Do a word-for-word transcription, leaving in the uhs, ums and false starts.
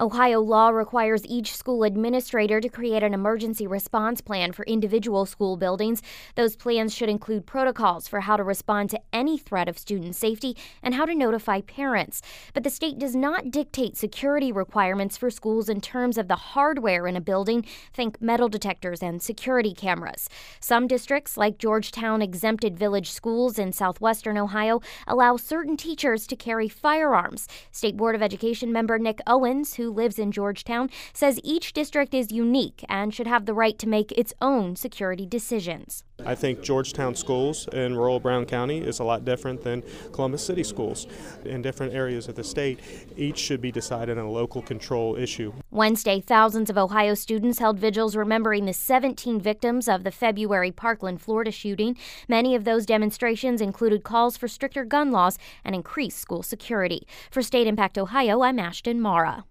Ohio law requires each school administrator to create an emergency response plan for individual school buildings. Those plans should include protocols for how to respond to any threat of student safety and how to notify parents. But the state does not dictate security requirements for schools in terms of the hardware in a building. Think metal detectors and security cameras. Some districts, like Georgetown Exempted Village Schools in southwestern Ohio, allow certain teachers to carry firearms. State Board of Education member Nick Owens, who lives in Georgetown, says each district is unique and should have the right to make its own security decisions. I think Georgetown schools in rural Brown County is a lot different than Columbus City schools. In different areas of the state, each should be decided on a local control issue. Wednesday, thousands of Ohio students held vigils remembering the seventeen victims of the February Parkland, Florida shooting. Many of those demonstrations included calls for stricter gun laws and increased school security. For State Impact Ohio, I'm Ashton Mara.